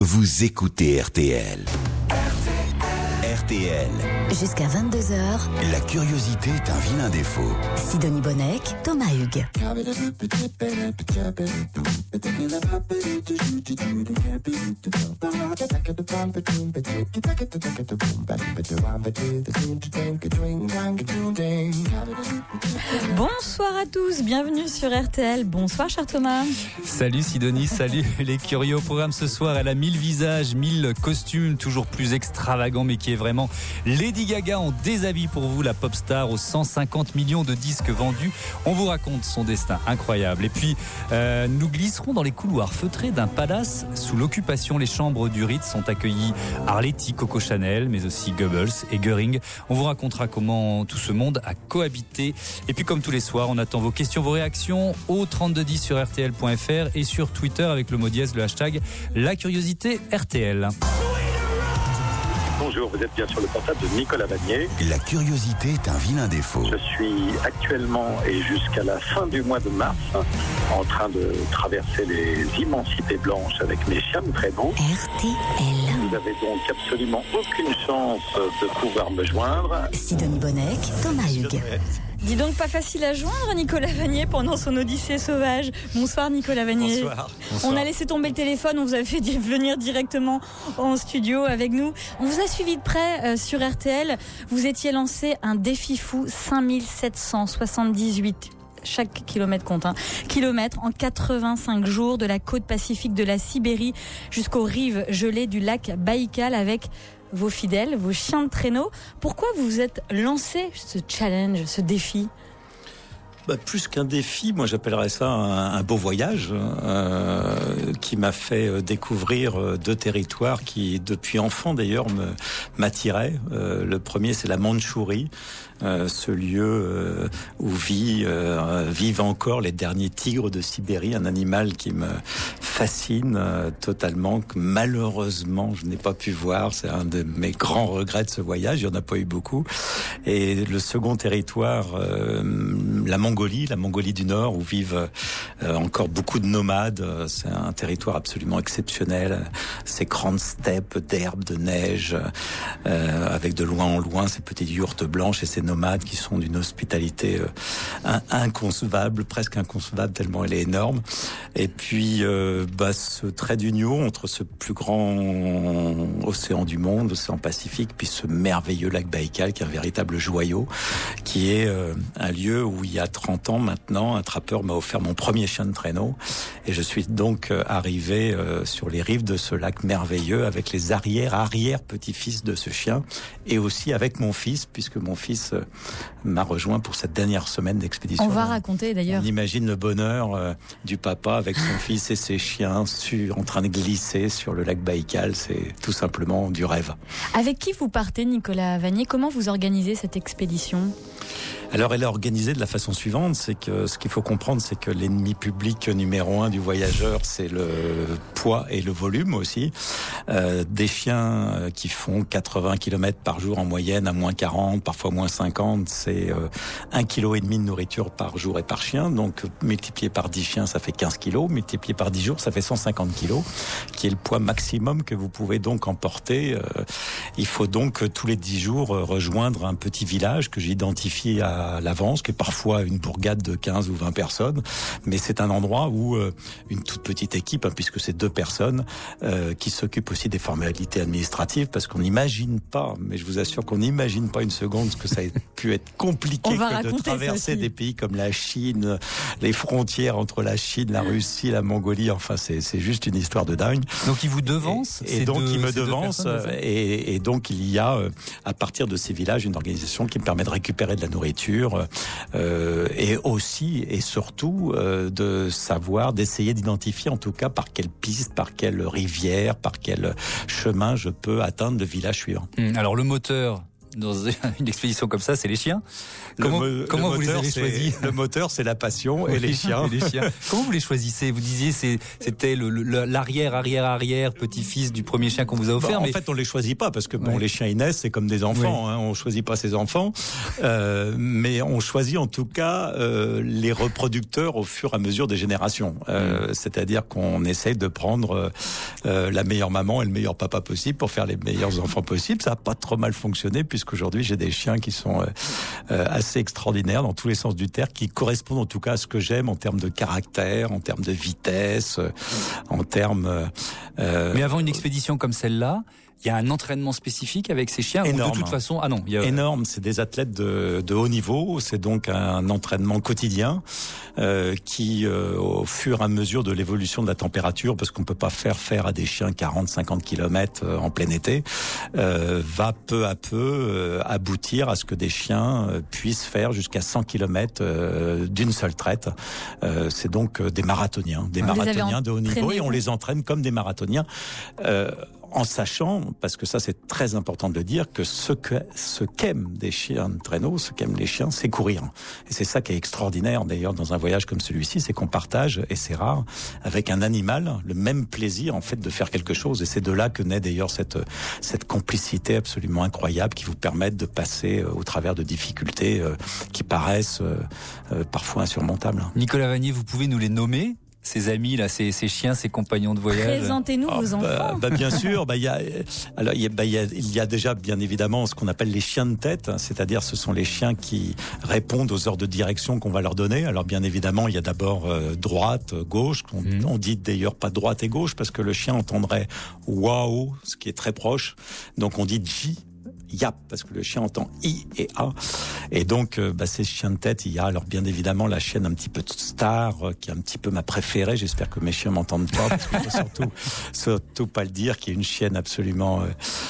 Vous écoutez RTL. RTL. Jusqu'à 22h, La curiosité est un vilain défaut. Sidonie Bonnec, Thomas Hugues. Bonsoir à tous, bienvenue sur RTL. Bonsoir cher Thomas. Salut Sidonie, salut les curieux. Au programme ce soir, elle a 1000 visages, 1000 costumes, toujours plus extravagants, mais qui est vraiment Lady Gaga en déshabille pour vous, la pop star aux 150 millions de disques vendus. On vous raconte son destin incroyable. Et puis, nous glisserons dans les couloirs feutrés d'un palace sous l'occupation. Les chambres du Ritz ont accueilli Arletty, Coco Chanel, mais aussi Goebbels et Göring. On vous racontera comment tout ce monde a cohabité. Et puis, comme tous les soirs, on attend vos questions, vos réactions au 3210 sur RTL.fr et sur Twitter avec le mot dièse, le hashtag La Curiosité RTL. Bonjour, vous êtes bien sur le portable de Nicolas Vanier. La curiosité est un vilain défaut. Je suis actuellement et jusqu'à la fin du mois de mars en train de traverser les immensités blanches avec mes chiens de traîneau. RTL. Vous avez donc absolument aucune chance de pouvoir me joindre. Sidonie Bonnec, Thomas Hugues. Dis donc pas facile à joindre Nicolas Vanier pendant son odyssée sauvage. Bonsoir Nicolas Vanier. Bonsoir. On a laissé tomber le téléphone, on vous a fait venir directement en studio avec nous. On vous a suivi de près sur RTL. Vous étiez lancé un défi fou, 5778. Chaque kilomètre compte, kilomètres en 85 jours de la côte pacifique de la Sibérie jusqu'aux rives gelées du lac Baïkal avec vos fidèles, vos chiens de traîneau. Pourquoi vous vous êtes lancé ce challenge, ce défi ? Plus qu'un défi, moi j'appellerais ça un beau voyage qui m'a fait découvrir deux territoires qui, depuis enfant d'ailleurs, m'attiraient. Le premier, c'est la Mandchourie. Ce lieu où vivent encore les derniers tigres de Sibérie, un animal qui me fascine totalement, que malheureusement je n'ai pas pu voir. C'est un de mes grands regrets de ce voyage, il n'y en a pas eu beaucoup. Et le second territoire, la Mongolie du Nord, où vivent encore beaucoup de nomades. C'est un territoire absolument exceptionnel, ces grandes steppes d'herbe, de neige, avec de loin en loin ces petites yourtes blanches et ces nomades qui sont d'une hospitalité inconcevable, presque inconcevable tellement elle est énorme. Et puis ce trait d'union entre ce plus grand océan du monde, l'océan Pacifique, puis ce merveilleux lac Baïkal qui est un véritable joyau, qui est un lieu où il y a 30 ans maintenant, un trappeur m'a offert mon premier chien de traîneau et je suis donc arrivé sur les rives de ce lac merveilleux avec les arrière-petits-fils de ce chien et aussi avec mon fils, puisque mon fils m'a rejoint pour cette dernière semaine d'expédition. On va raconter d'ailleurs. On imagine le bonheur du papa avec son fils et ses chiens en train de glisser sur le lac Baïkal. C'est tout simplement du rêve. Avec qui vous partez, Nicolas Vanier ? Comment vous organisez cette expédition ? Alors elle est organisée de la façon suivante, c'est que ce qu'il faut comprendre, c'est que l'ennemi public numéro 1 du voyageur, c'est le poids et le volume aussi. Des chiens qui font 80 km par jour en moyenne, à moins 40, parfois moins 50, c'est 1,5 kg de nourriture par jour et par chien. Donc multiplié par 10 chiens, ça fait 15 kg. Multiplié par 10 jours, ça fait 150 kg, qui est le poids maximum que vous pouvez donc emporter. Il faut donc tous les 10 jours rejoindre un petit village que j'identifie à l'avance, qui est parfois une bourgade de 15 ou 20 personnes, mais c'est un endroit où une toute petite équipe, puisque c'est 2 personnes, qui s'occupent aussi des formalités administratives, parce qu'on n'imagine pas, mais je vous assure qu'on n'imagine pas une seconde ce que ça a pu être compliqué que de traverser des pays comme la Chine, les frontières entre la Chine, la Russie, la Mongolie, enfin c'est juste une histoire de dingue. Donc il vous devance et donc il me devance et donc il y a à partir de ces villages une organisation qui me permet de récupérer de la nourriture et aussi et surtout de savoir, d'essayer d'identifier en tout cas par quelle piste, par quelle rivière, par quel chemin je peux atteindre le village suivant. Alors le moteur dans une expédition comme ça, c'est les chiens. Comment vous les avez choisis? Le moteur, c'est la passion et les chiens. Comment vous les choisissez? Vous disiez c'était l'arrière petit-fils du premier chien qu'on vous a offert. En fait, on les choisit pas parce que les chiens ils naissent, c'est comme des enfants. Oui. On choisit pas ses enfants, mais on choisit en tout cas les reproducteurs au fur et à mesure des générations. C'est-à-dire qu'on essaye de prendre la meilleure maman et le meilleur papa possible pour faire les meilleurs enfants possibles. Ça a pas trop mal fonctionné puisqu'aujourd'hui j'ai des chiens qui sont assez extraordinaires dans tous les sens du terme, qui correspondent en tout cas à ce que j'aime en termes de caractère, en termes de vitesse, en termes... Mais avant une expédition comme celle-là, il y a un entraînement spécifique avec ces chiens? Énorme. Ou de toute façon, énorme. C'est des athlètes de haut niveau. C'est donc un entraînement quotidien qui, au fur et à mesure de l'évolution de la température, parce qu'on peut pas faire à des chiens 40-50 km en plein été, va peu à peu aboutir à ce que des chiens puissent faire jusqu'à 100 km d'une seule traite. C'est donc des marathoniens de haut niveau, et on les entraîne comme des marathoniens. En sachant, parce que ça c'est très important de le dire, que ce qu'aiment des chiens de traîneau, ce qu'aiment les chiens, c'est courir. Et c'est ça qui est extraordinaire d'ailleurs dans un voyage comme celui-ci, c'est qu'on partage, et c'est rare, avec un animal, le même plaisir en fait de faire quelque chose. Et c'est de là que naît d'ailleurs cette complicité absolument incroyable qui vous permet de passer au travers de difficultés qui paraissent parfois insurmontables. Nicolas Vanier, vous pouvez nous les nommer? Ces amis là, ces chiens, ces compagnons de voyage. Présentez-nous vos enfants. Bien sûr, il y a déjà bien évidemment ce qu'on appelle les chiens de tête, c'est-à-dire ce sont les chiens qui répondent aux ordres de direction qu'on va leur donner. Alors bien évidemment, il y a d'abord droite, gauche. On dit d'ailleurs pas droite et gauche parce que le chien entendrait waouh, ce qui est très proche. Donc on dit J. Yap, parce que le chien entend I et A. Et donc, ces chiens de tête, il y a alors bien évidemment la chienne un petit peu star, qui est un petit peu ma préférée. J'espère que mes chiens m'entendent pas, parce qu'il faut surtout pas le dire, qui est une chienne absolument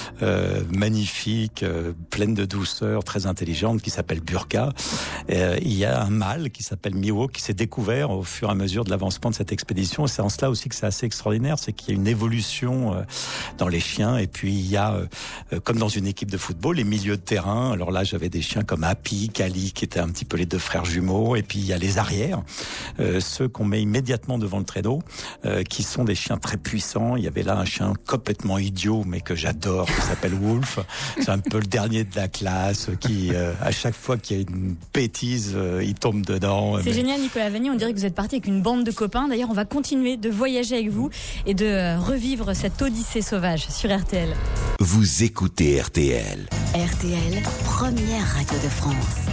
magnifique, pleine de douceur, très intelligente, qui s'appelle Burka. Il y a un mâle qui s'appelle Miwo, qui s'est découvert au fur et à mesure de l'avancement de cette expédition. Et c'est en cela aussi que c'est assez extraordinaire, c'est qu'il y a une évolution dans les chiens. Et puis il y a, comme dans une équipe de football, les milieux de terrain. Alors là, j'avais des chiens comme Happy, Kali, qui étaient un petit peu les deux frères jumeaux. Et puis il y a les arrières, ceux qu'on met immédiatement devant le traîneau, qui sont des chiens très puissants. Il y avait là un chien complètement idiot, mais que j'adore, qui s'appelle Wolf. C'est un peu le dernier de la classe, qui à chaque fois qu'il y a une bêtise, il tombe dedans. C'est génial, Nicolas Vanier. On dirait que vous êtes parti avec une bande de copains. D'ailleurs, on va continuer de voyager avec vous et de revivre cette odyssée sauvage sur RTL. Vous écoutez RTL. RTL, première radio de France.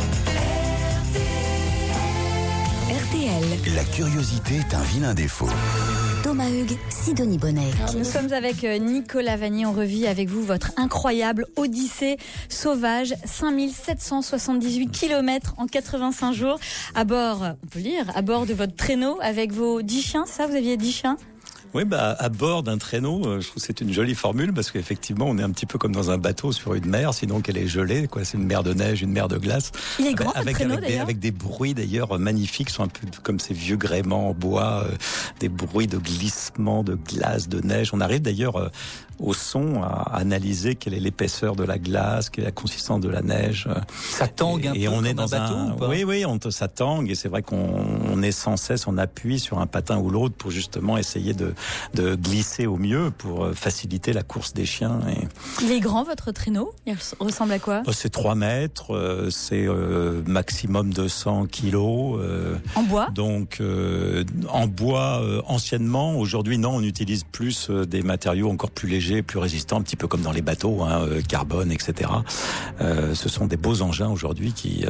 RTL. La curiosité est un vilain défaut. Thomas Hugues, Sidonie Bonnec. Nous sommes avec Nicolas Vanier. On revit avec vous votre incroyable odyssée sauvage. 5778 km en 85 jours. À bord, on peut lire, à bord de votre traîneau avec vos 10 chiens. C'est ça, vous aviez 10 chiens? Oui, à bord d'un traîneau, je trouve que c'est une jolie formule parce qu'effectivement, on est un petit peu comme dans un bateau sur une mer, sinon qu'elle est gelée, quoi. C'est une mer de neige, une mer de glace. Il est grand, votre traîneau, d'ailleurs. Avec des bruits d'ailleurs magnifiques, sont un peu comme ces vieux gréements en bois, des bruits de glissement, de glace, de neige. On arrive d'ailleurs au son à analyser quelle est l'épaisseur de la glace, quelle est la consistance de la neige. Ça tangue un peu on comme est dans un bateau ou pas? Oui, ça tangue et c'est vrai qu'on est sans cesse en appui sur un patin ou l'autre pour justement essayer de glisser au mieux pour faciliter la course des chiens. Il est grand votre traîneau? Il ressemble à quoi? C'est 3 mètres, c'est maximum 200 kilos. En bois? Donc en bois anciennement, aujourd'hui non, on utilise plus des matériaux encore plus légers, plus résistants, un petit peu comme dans les bateaux, carbone, etc. Ce sont des beaux engins aujourd'hui qui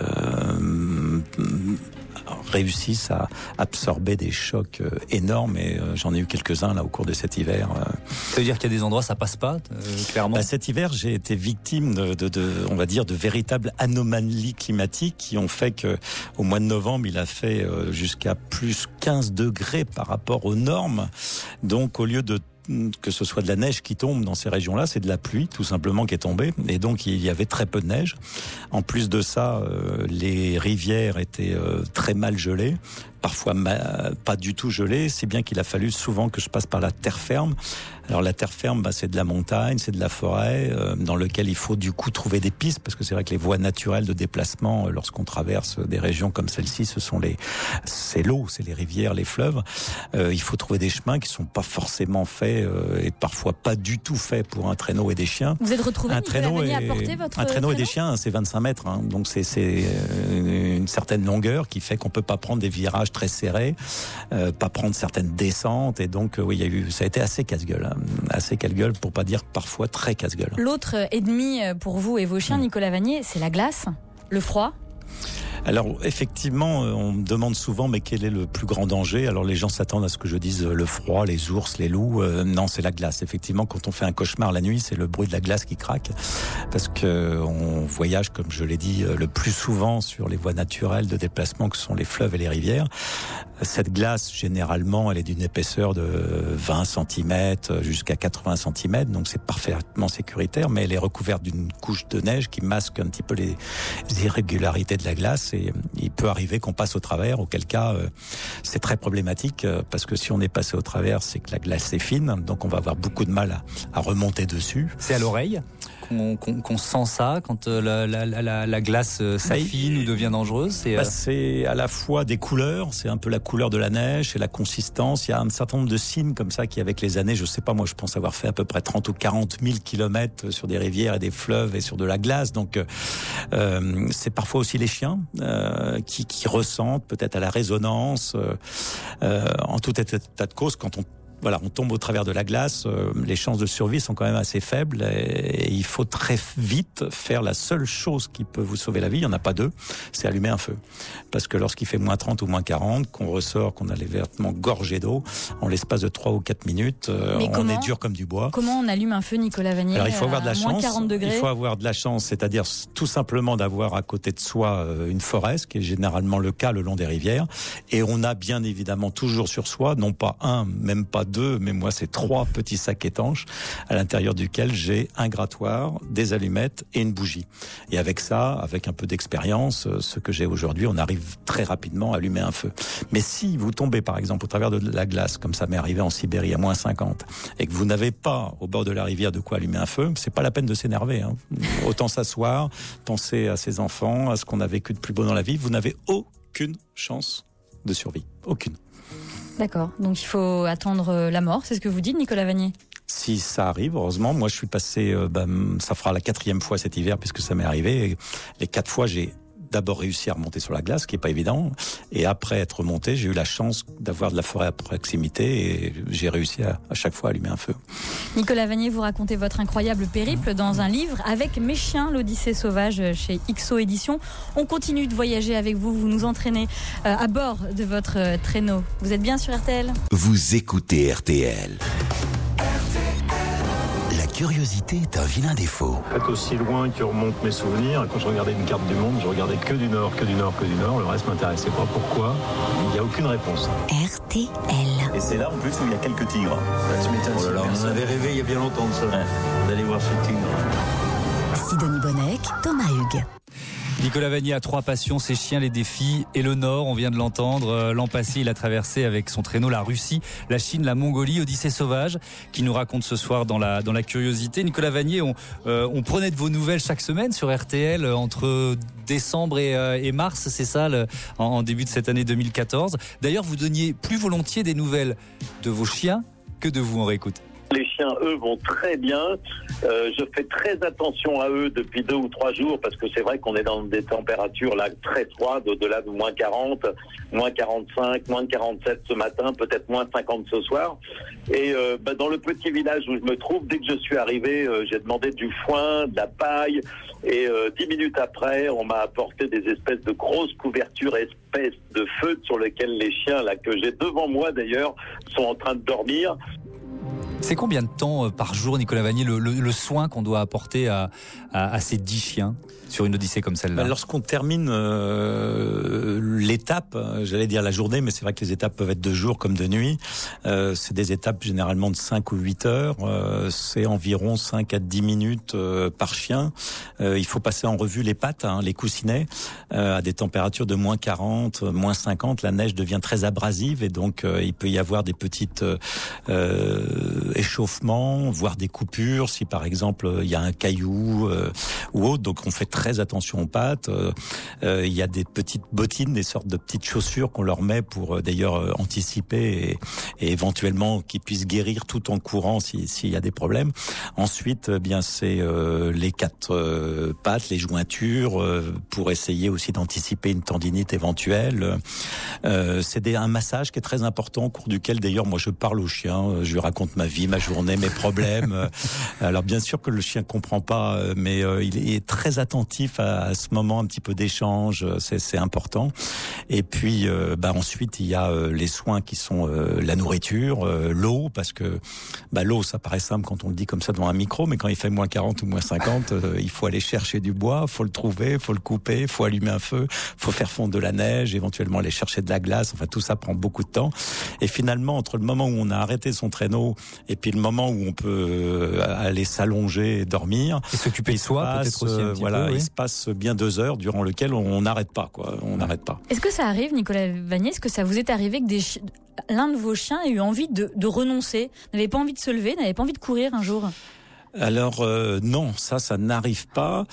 réussissent à absorber des chocs énormes et j'en ai eu quelques-uns là au cours de cet hiver. Ça veut dire qu'il y a des endroits ça passe pas, clairement. Cet hiver, j'ai été victime on va dire, de véritables anomalies climatiques qui ont fait que au mois de novembre, il a fait jusqu'à plus 15 degrés par rapport aux normes. Donc au lieu que ce soit de la neige qui tombe dans ces régions-là, c'est de la pluie tout simplement qui est tombée et donc il y avait très peu de neige. En plus de ça, les rivières étaient très mal gelées parfois pas du tout gelé, c'est bien qu'il a fallu souvent que je passe par la terre ferme. Alors la terre ferme, c'est de la montagne, c'est de la forêt, dans lequel il faut du coup trouver des pistes, parce que c'est vrai que les voies naturelles de déplacement, lorsqu'on traverse des régions comme celle-ci, c'est l'eau, c'est les rivières, les fleuves. Il faut trouver des chemins qui sont pas forcément faits et parfois pas du tout faits pour un traîneau et des chiens. Vous êtes retrouvé, Nicolas Vanier, à porter votre un traîneau et des chiens, c'est 25 mètres, hein, donc c'est une certaine longueur qui fait qu'on peut pas prendre des virages très serrés, pas prendre certaines descentes, et donc oui, ça a été assez casse-gueule. Assez casse-gueule, pour pas dire parfois très casse-gueule. L'autre ennemi pour vous et vos chiens, Nicolas Vanier, c'est la glace, le froid. Alors effectivement, on me demande souvent mais quel est le plus grand danger. Alors les gens s'attendent à ce que je dise le froid, les ours, les loups. Non, c'est la glace. Effectivement, quand on fait un cauchemar la nuit, c'est le bruit de la glace qui craque, parce que on voyage, comme je l'ai dit, le plus souvent sur les voies naturelles de déplacement que sont les fleuves et les rivières. Cette glace, généralement, elle est d'une épaisseur de 20 cm jusqu'à 80 cm, donc c'est parfaitement sécuritaire, mais elle est recouverte d'une couche de neige qui masque un petit peu les irrégularités de la glace, et il peut arriver qu'on passe au travers, auquel cas c'est très problématique, parce que si on est passé au travers, c'est que la glace est fine, donc on va avoir beaucoup de mal à remonter dessus. C'est à l'oreille qu'on sent ça quand la glace s'affine ou devient dangereuse. C'est à la fois des couleurs, c'est un peu la couleur de la neige, c'est la consistance. Il y a un certain nombre de signes comme ça qui, avec les années, je sais pas, moi je pense avoir fait à peu près 30 ou 40 000 kilomètres sur des rivières et des fleuves et sur de la glace. Donc c'est parfois aussi les chiens qui ressentent peut-être à la résonance. En tout état de cause, quand on tombe au travers de la glace, les chances de survie sont quand même assez faibles, et il faut très vite faire la seule chose qui peut vous sauver la vie, il n'y en a pas deux, c'est allumer un feu. Parce que lorsqu'il fait moins 30 ou moins 40, qu'on ressort, qu'on a les vêtements gorgés d'eau, en l'espace de 3 ou 4 minutes, on est dur comme du bois. Comment on allume un feu, Nicolas Vanier? Alors il faut avoir de la chance, 40 degrés. Il faut avoir de la chance, c'est-à-dire tout simplement d'avoir à côté de soi une forêt, ce qui est généralement le cas le long des rivières, et on a bien évidemment toujours sur soi, non pas un, même pas deux, mais moi c'est 3 petits sacs étanches à l'intérieur duquel j'ai un grattoir, des allumettes et une bougie. Et avec ça, avec un peu d'expérience, ce que j'ai aujourd'hui, on arrive très rapidement à allumer un feu. Mais si vous tombez par exemple au travers de la glace, comme ça m'est arrivé en Sibérie à moins 50, et que vous n'avez pas au bord de la rivière de quoi allumer un feu, c'est pas la peine de s'énerver, hein. Autant s'asseoir, penser à ses enfants, à ce qu'on a vécu de plus beau dans la vie. Vous n'avez aucune chance de survie. Aucune. D'accord, donc il faut attendre la mort, c'est ce que vous dites, Nicolas Vanier? Si ça arrive, heureusement. Moi, je suis passé, ça fera la 4e fois cet hiver, puisque ça m'est arrivé. Et les 4 fois, j'ai d'abord réussi à remonter sur la glace, ce qui est pas évident. Et après être remonté, j'ai eu la chance d'avoir de la forêt à proximité, et j'ai réussi à chaque fois à allumer un feu. Nicolas Vanier, vous racontez votre incroyable périple dans un livre, Avec mes chiens, l'Odyssée sauvage, chez XO Éditions. On continue de voyager avec vous, vous nous entraînez à bord de votre traîneau. Vous êtes bien sur RTL? Vous écoutez RTL. La curiosité est un vilain défaut. Peut-être aussi loin que remontent mes souvenirs. Quand je regardais une carte du monde, je regardais que du nord, que du nord, que du nord. Le reste m'intéressait pas. Pourquoi? Il n'y a aucune réponse. RTL. Et c'est là en plus où il y a quelques tigres. Tu m'étonnes. Oh là là, on en avait rêvé il y a bien longtemps de ça. Ouais, d'aller voir ce tigre. Sidonie Bonnec, Thomas Hugues. Nicolas Vanier a 3 passions, ses chiens, les défis et le Nord. On vient de l'entendre. L'an passé, il a traversé avec son traîneau la Russie, la Chine, la Mongolie, Odyssée sauvage, qui nous raconte ce soir dans la curiosité. Nicolas Vanier, on prenait de vos nouvelles chaque semaine sur RTL entre décembre et mars, c'est ça, en début de cette année 2014. D'ailleurs, vous donniez plus volontiers des nouvelles de vos chiens que de vous. On réécoute. Les chiens, eux, vont très bien. Je fais très attention à eux depuis 2 ou 3 jours, parce que c'est vrai qu'on est dans des températures là très froides, au-delà de moins 40, moins 45, moins 47 ce matin, peut-être moins 50 ce soir. Et dans le petit village où je me trouve, dès que je suis arrivé, j'ai demandé du foin, de la paille, et 10 minutes après, on m'a apporté des espèces de grosses couvertures, espèces de feutres sur lesquels les chiens, là que j'ai devant moi d'ailleurs, sont en train de dormir. C'est combien de temps par jour, Nicolas Vanier, le soin qu'on doit apporter à ces 10 chiens sur une odyssée comme celle-là? Lorsqu'on termine l'étape, j'allais dire la journée, mais c'est vrai que les étapes peuvent être de jour comme de nuit. C'est des étapes généralement de 5 ou 8 heures. C'est environ 5 à 10 minutes par chien. Il faut passer en revue les pattes, les coussinets, à des températures de moins 40, moins 50. La neige devient très abrasive et donc il peut y avoir des petites échauffements, voire des coupures si par exemple il y a un caillou ou autre. Donc on fait très attention aux pattes. Il y a des petites bottines, des sortes de petites chaussures qu'on leur met pour d'ailleurs anticiper et éventuellement qu'ils puissent guérir tout en courant s'il y a des problèmes. Ensuite, bien c'est les 4 pattes, les jointures pour essayer aussi d'anticiper une tendinite éventuelle. C'est un massage qui est très important au cours duquel d'ailleurs moi je parle au chien, je lui raconte ma vie, ma journée, mes problèmes. Alors bien sûr que le chien comprend pas, mais il est très attentif à ce moment un petit peu d'échange, c'est important. Et puis ensuite il y a les soins qui sont la nourriture, l'eau, parce que l'eau ça paraît simple quand on le dit comme ça devant un micro, mais quand il fait moins 40 ou moins 50, il faut aller chercher du bois, faut le trouver, faut le couper, faut allumer un feu, faut faire fondre de la neige, éventuellement aller chercher de la glace, enfin tout ça prend beaucoup de temps. Et finalement entre le moment où on a arrêté son traîneau et puis le moment où on peut aller s'allonger et dormir et s'occuper de soi, peut-être aussi un petit peu, oui. Il se passe bien 2 heures durant lesquelles on n'arrête pas, on n'arrête pas. Est-ce que ça arrive, Nicolas Vanier, est-ce que ça vous est arrivé que l'un de vos chiens ait eu envie de renoncer, n'avait pas envie de se lever, n'avait pas envie de courir un jour? Alors non, ça n'arrive pas.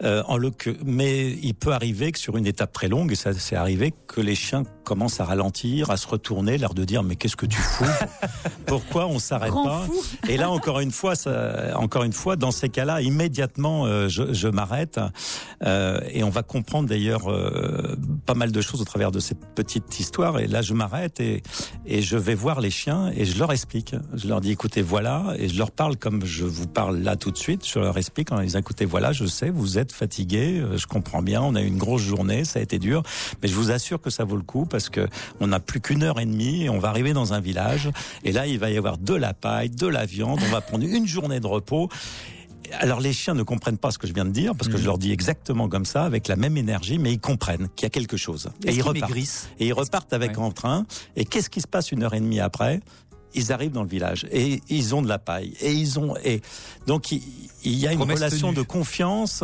Mais il peut arriver que sur une étape très longue, et ça c'est arrivé, que les chiens commencent à ralentir, à se retourner, l'air de dire mais qu'est-ce que tu fous? Pourquoi on s'arrête pas? Et là encore une fois, dans ces cas-là, immédiatement je m'arrête et on va comprendre d'ailleurs pas mal de choses au travers de cette petite histoire. Et là je m'arrête et je vais voir les chiens et je leur explique. Je leur dis écoutez voilà, et je leur parle comme je vous parle là tout de suite, je leur explique en disant écoutez voilà, je sais vous êtes fatigués, je comprends bien, on a eu une grosse journée, ça a été dur, mais je vous assure que ça vaut le coup parce que on n'a plus qu'1 heure et demie et on va arriver dans un village et là il va y avoir de la paille, de la viande, on va prendre une journée de repos. Alors les chiens ne comprennent pas ce que je viens de dire parce que je leur dis exactement comme ça avec la même énergie, mais ils comprennent qu'il y a quelque chose et ils repartent avec entrain. Et qu'est-ce qui se passe 1 heure et demie après? Ils arrivent dans le village et ils ont de la paille et donc il y a une relation de confiance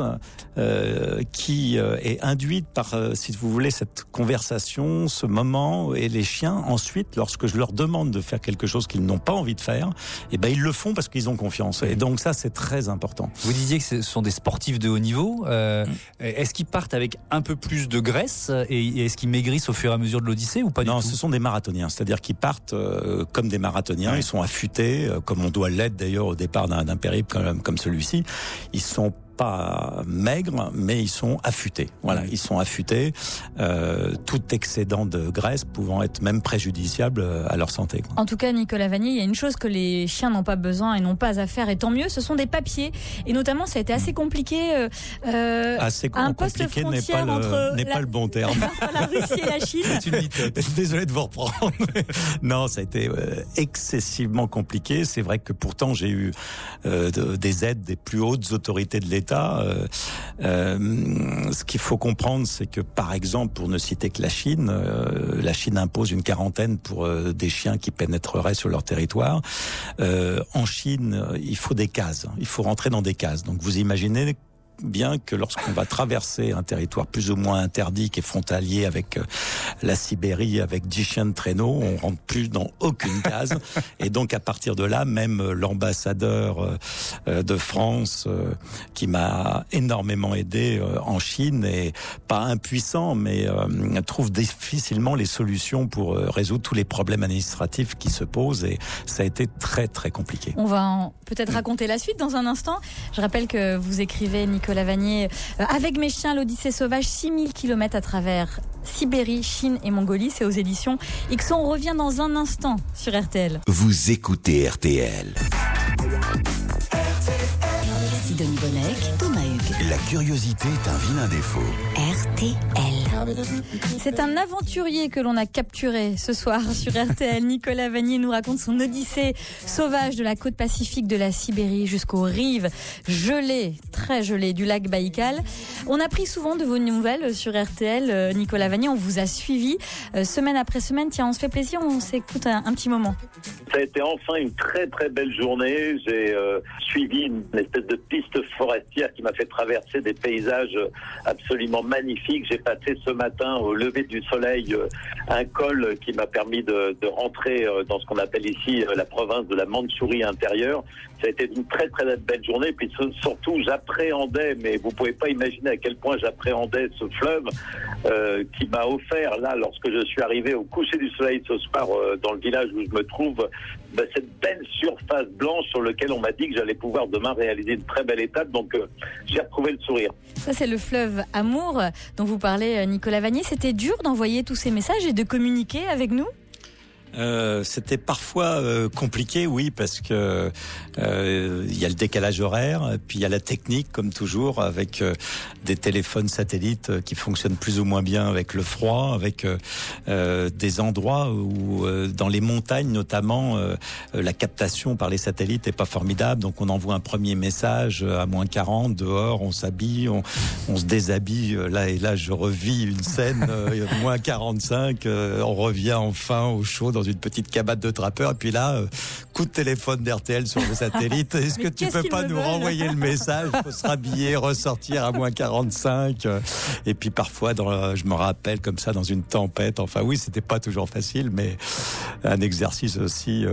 qui est induite par, si vous voulez, cette conversation, ce moment. Et les chiens, ensuite, lorsque je leur demande de faire quelque chose qu'ils n'ont pas envie de faire, ils le font parce qu'ils ont confiance. Et donc ça, c'est très important. Vous disiez que ce sont des sportifs de haut niveau. Est-ce qu'ils partent avec un peu plus de graisse et est-ce qu'ils maigrissent au fur et à mesure de l'Odyssée ou pas du tout? Non, ce sont des marathoniens, c'est-à-dire qu'ils partent comme des marathoniens. Ils sont affûtés, comme on doit l'être d'ailleurs au départ d'un périple comme celui-ci. Ils sont pas maigres, mais ils sont affûtés. Voilà, ils sont affûtés. Tout excédent de graisse pouvant être même préjudiciable à leur santé. En tout cas, Nicolas Vanier, il y a une chose que les chiens n'ont pas besoin et n'ont pas à faire, et tant mieux, ce sont des papiers. Et notamment, ça a été assez compliqué. Un poste frontière n'est pas le bon terme. Entre la Russie et la Chine. Désolé de vous reprendre. Non, ça a été excessivement compliqué. C'est vrai que pourtant j'ai eu des aides des plus hautes autorités de l'État. Ce qu'il faut comprendre, c'est que par exemple, pour ne citer que la Chine impose une quarantaine pour des chiens qui pénétreraient sur leur territoire. En Chine, il faut des cases, il faut rentrer dans des cases. Donc vous imaginez bien que lorsqu'on va traverser un territoire plus ou moins interdit qui est frontalier avec la Sibérie, avec 10 chiens de traîneau, on rentre plus dans aucune case. Et donc à partir de là, même l'ambassadeur de France qui m'a énormément aidé en Chine, et pas impuissant, mais trouve difficilement les solutions pour résoudre tous les problèmes administratifs qui se posent, et ça a été très très compliqué. On va peut-être raconter la suite dans un instant. Je rappelle que vous écrivez, Nicolas Vanier, avec mes chiens, l'Odyssée sauvage, 6000 km à travers Sibérie, Chine et Mongolie. C'est aux éditions Ixon. On revient dans un instant sur RTL. Vous écoutez RTL. Sidonie Bonnec, Thomas Hugues. La curiosité est un vilain défaut. RTL. C'est un aventurier que l'on a capturé ce soir sur RTL. Nicolas Vanier nous raconte son odyssée sauvage de la côte pacifique de la Sibérie jusqu'aux rives gelées, très gelées du lac Baïkal. On a pris souvent de vos nouvelles sur RTL, Nicolas Vanier. On vous a suivi semaine après semaine. Tiens, on se fait plaisir, on s'écoute un petit moment. Ça a été enfin une très très belle journée. J'ai suivi une espèce de piste forestière qui m'a fait traverser des paysages absolument magnifiques. J'ai passé ce matin au lever du soleil un col qui m'a permis de rentrer dans ce qu'on appelle ici la province de la Mandchourie intérieure. Ça a été une très très belle journée. Puis surtout, j'appréhendais, mais vous pouvez pas imaginer à quel point j'appréhendais ce fleuve qui m'a offert, là, lorsque je suis arrivé au coucher du soleil ce soir dans le village où je me trouve, cette belle surface blanche sur laquelle on m'a dit que j'allais pouvoir demain réaliser une très belle étape. Donc, j'ai retrouvé le sourire. Ça, c'est le fleuve Amour dont vous parlez, Nicolas Vanier. C'était dur d'envoyer tous ces messages et de communiquer avec nous ? C'était parfois compliqué, oui, parce que il y a le décalage horaire, puis il y a la technique, comme toujours, avec des téléphones satellites qui fonctionnent plus ou moins bien avec le froid, avec des endroits où, dans les montagnes notamment, la captation par les satellites est pas formidable. Donc on envoie un premier message à moins 40 dehors, on s'habille, on se déshabille. Là et là, je revis une scène moins 45. On revient enfin au chaud dans une petite cabane de trappeurs, et puis là, coup de téléphone d'RTL sur le satellite. Est-ce que tu peux pas nous renvoyer le message? Il faut se rhabiller, ressortir à moins 45. Et puis parfois, je me rappelle comme ça, dans une tempête. Enfin oui, c'était pas toujours facile, mais un exercice aussi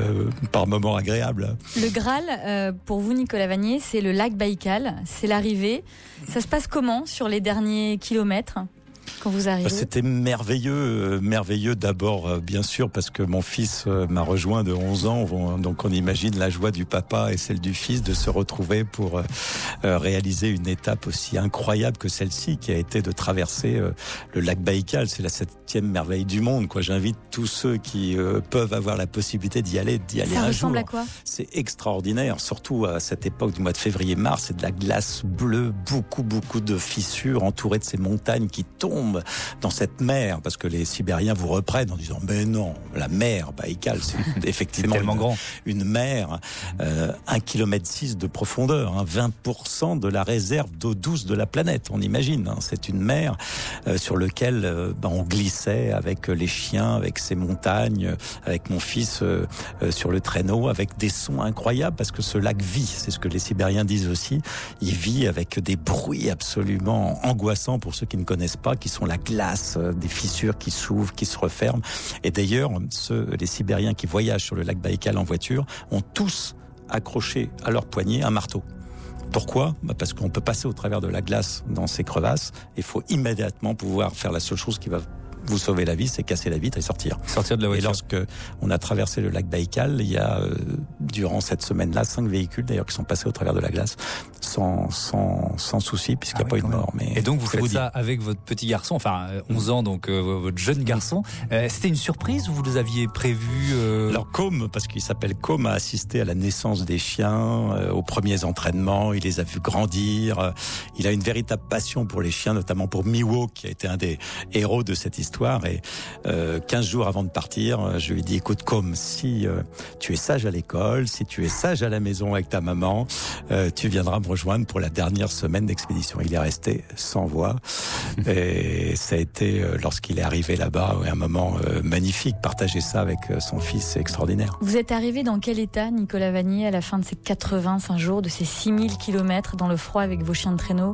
par moments agréable. Le Graal, pour vous, Nicolas Vanier, c'est le lac Baïkal. C'est l'arrivée. Ça se passe comment sur les derniers kilomètres ? Quand vous arrivez? C'était merveilleux d'abord, bien sûr, parce que mon fils m'a rejoint de 11 ans, donc on imagine la joie du papa et celle du fils de se retrouver pour réaliser une étape aussi incroyable que celle-ci, qui a été de traverser le lac Baïkal. C'est la 7e merveille du monde, quoi. J'invite tous ceux qui peuvent avoir la possibilité d'y aller un jour. Ça ressemble à quoi? C'est extraordinaire, surtout à cette époque du mois de février-mars. C'est de la glace bleue, beaucoup de fissures entourées de ces montagnes qui tombent dans cette mer, parce que les Sibériens vous reprennent en disant mais non, la mer Baïkal, c'est effectivement une mer 1,6 km de profondeur, 20% de la réserve d'eau douce de la planète, on imagine, c'est une mer sur laquelle on glissait avec les chiens, avec ces montagnes, avec mon fils sur le traîneau, avec des sons incroyables, parce que ce lac vit, c'est ce que les Sibériens disent aussi, il vit avec des bruits absolument angoissants pour ceux qui ne connaissent pas, qui sont la glace, des fissures qui s'ouvrent, qui se referment. Et d'ailleurs, les Sibériens qui voyagent sur le lac Baïkal en voiture ont tous accroché à leur poignet un marteau. Pourquoi ? Parce qu'on peut passer au travers de la glace dans ces crevasses. Il faut immédiatement pouvoir faire la seule chose qui va vous sauver la vie, c'est casser la vitre et sortir. Sortir de la voiture. Et lorsque on a traversé le lac Baïkal, il y a, durant cette semaine-là, 5 véhicules d'ailleurs qui sont passés au travers de la glace sans souci, puisqu'il n'y a pas eu de mort. Mais et donc vous faites ça avec votre petit garçon, enfin 11 ans, donc votre jeune garçon. C'était une surprise ou vous les aviez prévu Alors Com, parce qu'il s'appelle Com, a assisté à la naissance des chiens, aux premiers entraînements, il les a vus grandir. Il a une véritable passion pour les chiens, notamment pour Miwo, qui a été un des héros de cette histoire. Et 15 jours avant de partir, je lui ai dit, écoute Com, si tu es sage à l'école, si tu es sage à la maison avec ta maman, tu viendras me rejoindre pour la dernière semaine d'expédition. Il est resté sans voix. Et ça a été, lorsqu'il est arrivé là-bas, un moment magnifique. Partager ça avec son fils, c'est extraordinaire. Vous êtes arrivé dans quel état, Nicolas Vanier, à la fin de ces 85 jours, de ces 6000 kilomètres dans le froid avec vos chiens de traîneau?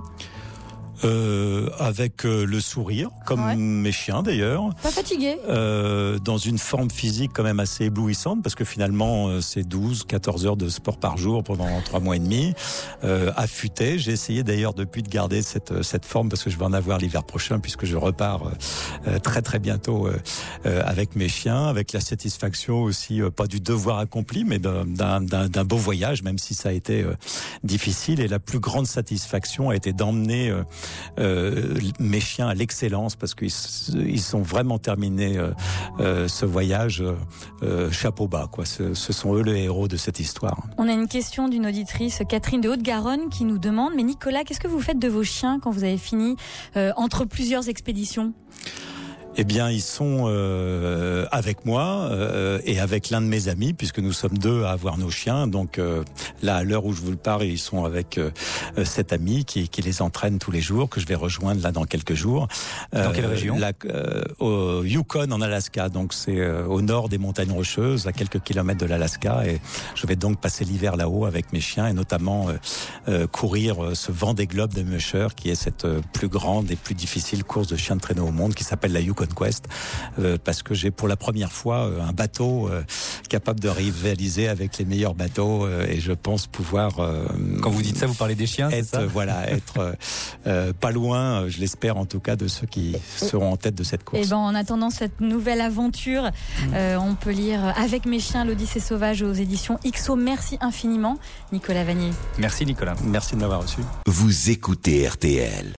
Avec le sourire, comme mes chiens d'ailleurs. Pas fatigué. Dans une forme physique quand même assez éblouissante, parce que finalement c'est 12-14 heures de sport par jour pendant 3 mois et demi. Affûté. J'ai essayé d'ailleurs depuis de garder cette forme, parce que je vais en avoir l'hiver prochain, puisque je repars très très bientôt avec mes chiens, avec la satisfaction aussi, pas du devoir accompli, mais d'un beau voyage, même si ça a été difficile. Et la plus grande satisfaction a été d'emmener mes chiens à l'excellence parce qu'ils ont vraiment terminé ce voyage chapeau bas, quoi. Ce sont eux les héros de cette histoire. On a une question d'une auditrice, Catherine de Haute-Garonne, qui nous demande, mais Nicolas, qu'est-ce que vous faites de vos chiens quand vous avez fini entre plusieurs expéditions ? Eh bien, ils sont avec moi et avec l'un de mes amis, puisque nous sommes deux à avoir nos chiens. Donc là, à l'heure où je vous le parle, ils sont avec cet ami qui les entraîne tous les jours, que je vais rejoindre là dans quelques jours. Dans quelle région ? Au Yukon, en Alaska. Donc c'est au nord des montagnes rocheuses, à quelques kilomètres de l'Alaska. Et je vais donc passer l'hiver là-haut avec mes chiens et notamment courir ce Vendée Globe de Musher, qui est cette plus grande et plus difficile course de chiens de traîneau au monde, qui s'appelle la Yukon Quest, parce que j'ai pour la première fois un bateau capable de rivaliser avec les meilleurs bateaux et je pense pouvoir... Quand vous dites ça, vous parlez des chiens, c'est ça ? Être pas loin, je l'espère en tout cas, de ceux qui seront en tête de cette course. Et en attendant cette nouvelle aventure, on peut lire Avec mes chiens, l'Odyssée sauvage aux éditions XO. Merci infiniment, Nicolas Vanier. Merci Nicolas. Merci de m'avoir reçu. Vous écoutez RTL.